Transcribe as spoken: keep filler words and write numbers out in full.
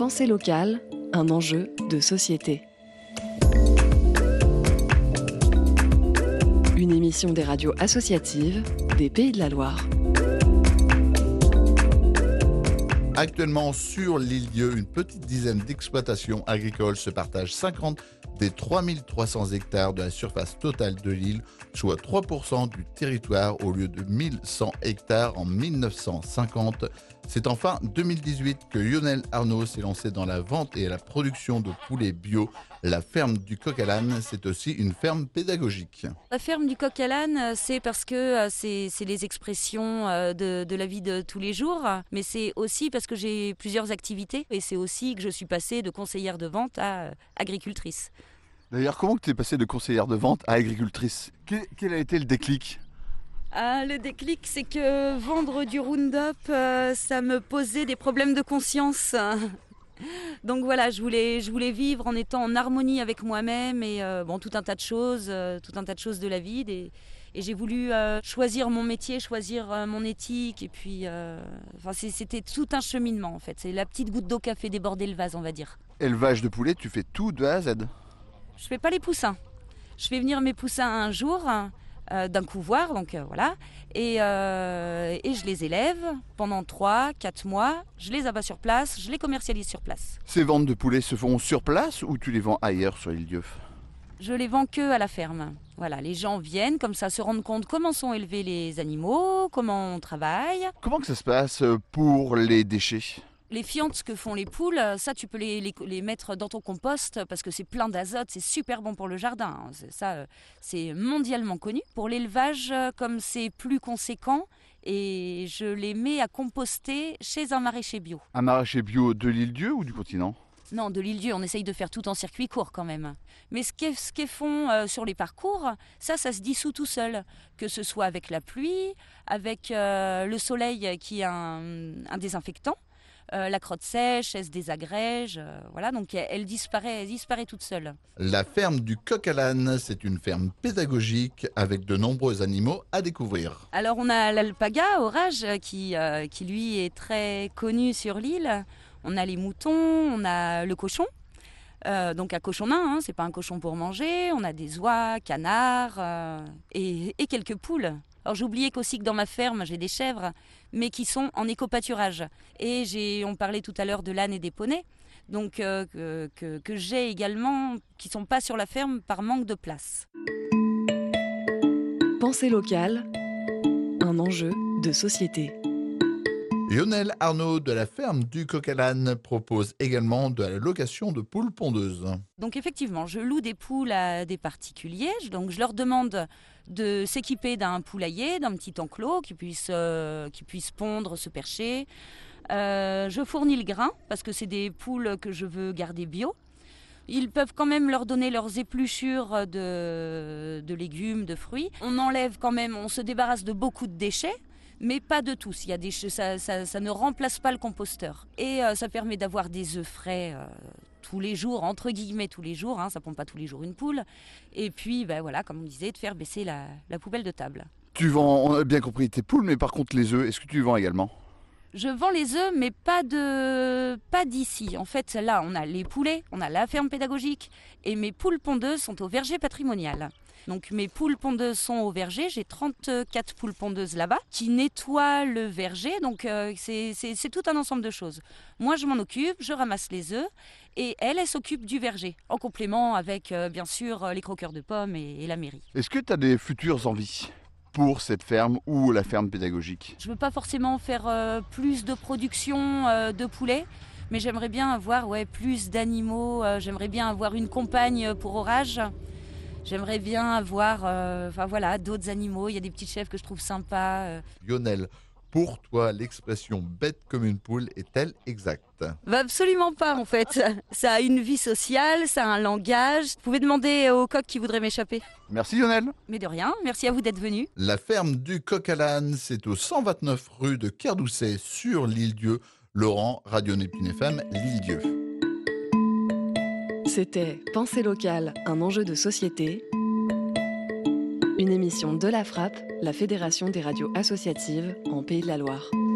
Pensée locale, un enjeu de société. Une émission des radios associatives des Pays de la Loire. Actuellement sur l'île Dieu, une petite dizaine d'exploitations agricoles se partagent cinquante des trois mille trois cents hectares de la surface totale de l'île, soit trois pour cent du territoire au lieu de mille cent hectares en mille neuf cent cinquante. C'est en fin deux mille dix-huit que Lionel Arnaud s'est lancé dans la vente et la production de poulets bio. La ferme du Coq à l'Âne, c'est aussi une ferme pédagogique. La ferme du Coq à l'Âne, c'est parce que c'est, c'est les expressions de, de la vie de tous les jours, mais c'est aussi parce que j'ai plusieurs activités et c'est aussi que je suis passée de conseillère de vente à agricultrice. D'ailleurs, comment tu es passée de conseillère de vente à agricultrice ? Quel, quel a été le déclic ? Ah, le déclic, c'est que vendre du Roundup, euh, ça me posait des problèmes de conscience. Donc voilà, je voulais, je voulais vivre en étant en harmonie avec moi-même et euh, bon, tout un tas de choses, euh, tout un tas de choses de la vie. Et, et j'ai voulu euh, choisir mon métier, choisir euh, mon éthique. Et puis, euh, enfin, c'est, c'était tout un cheminement en fait. C'est la petite goutte d'eau qui a fait déborder le vase, on va dire. Élevage de poulets, tu fais tout de A à Z ? Je fais pas les poussins. Je fais venir mes poussins un jour euh, d'un couvoir, donc euh, voilà, et, euh, et je les élève pendant trois quatre mois. Je les abats sur place, je les commercialise sur place. Ces ventes de poulets se font sur place ou tu les vends ailleurs sur l'île Dieu ? Je les vends que à la ferme. Voilà, les gens viennent comme ça se rendre compte comment sont élevés les animaux, comment on travaille. Comment que ça se passe pour les déchets ? Les fientes que font les poules, ça tu peux les, les, les mettre dans ton compost parce que c'est plein d'azote, c'est super bon pour le jardin. C'est, ça, c'est mondialement connu. Pour l'élevage, comme c'est plus conséquent, et je les mets à composter chez un maraîcher bio. Un maraîcher bio de l'île Dieu ou du continent ? Non, de l'île Dieu, on essaye de faire tout en circuit court quand même. Mais ce qu'elles, ce qu'elles font euh, sur les parcours, ça, ça se dissout tout seul. Que ce soit avec la pluie, avec euh, le soleil qui est un, un désinfectant. Euh, la crotte sèche, elle se désagrège, euh, voilà, donc elle, elle, disparaît, elle disparaît toute seule. La ferme du Coq à l'Âne, c'est une ferme pédagogique avec de nombreux animaux à découvrir. Alors on a l'alpaga orage qui, euh, qui lui est très connu sur l'île. On a les moutons, on a le cochon. Euh, donc un cochon nain, hein, c'est pas un cochon pour manger. On a des oies, canards euh, et, et quelques poules. Alors j'ai oublié qu'aussi que dans ma ferme, j'ai des chèvres, mais qui sont en éco-pâturage. Et j'ai, on parlait tout à l'heure de l'âne et des poneys, donc euh, que, que, que j'ai également, qui ne sont pas sur la ferme par manque de place. Pensée locale, un enjeu de société. Lionel Arnaud de la ferme du Coq à l'Âne propose également de la location de poules pondeuses. Donc effectivement, je loue des poules à des particuliers. Donc je leur demande de s'équiper d'un poulailler, d'un petit enclos qui puisse, euh, qui puisse pondre, se percher. Euh, je fournis le grain parce que c'est des poules que je veux garder bio. Ils peuvent quand même leur donner leurs épluchures de, de légumes, de fruits. On enlève quand même, on se débarrasse de beaucoup de déchets. Mais pas de tous, il y a des, ça, ça, ça ne remplace pas le composteur. Et euh, ça permet d'avoir des œufs frais euh, tous les jours, entre guillemets tous les jours, hein, ça ne pompe pas tous les jours une poule. Et puis, ben voilà, comme on disait, de faire baisser la, la poubelle de table. Tu vends, on a bien compris, tes poules, mais par contre les œufs, est-ce que tu les vends également ? Je vends les œufs, mais pas, de, pas d'ici. En fait, là, on a les poulets, on a la ferme pédagogique, et mes poules pondeuses sont au verger patrimonial. Donc mes poules pondeuses sont au verger, j'ai trente-quatre poules pondeuses là-bas qui nettoient le verger, donc euh, c'est, c'est, c'est tout un ensemble de choses. Moi je m'en occupe, je ramasse les œufs et elle, elle s'occupe du verger, en complément avec euh, bien sûr les croqueurs de pommes et, et la mairie. Est-ce que tu as des futures envies pour cette ferme ou la ferme pédagogique ? Je ne veux pas forcément faire euh, plus de production euh, de poulets, mais j'aimerais bien avoir ouais, plus d'animaux, euh, j'aimerais bien avoir une compagne pour orage. J'aimerais bien avoir euh, enfin, voilà, d'autres animaux. Il y a des petites chèvres que je trouve sympas. Euh. Lionel, pour toi, l'expression « bête comme une poule » est-elle exacte ? Bah absolument pas en fait. Ça a une vie sociale, ça a un langage. Vous pouvez demander au coq qui voudrait m'échapper. Merci Lionel. Mais de rien, merci à vous d'être venu. La ferme du Coq à l'Âne, c'est au cent vingt-neuf rue de Kerdoucet sur l'île Dieu. Laurent, Radio Neptune F M, l'île Dieu. C'était Pensée locale, un enjeu de société. Une émission de la Frappe, la Fédération des radios associatives en Pays de la Loire.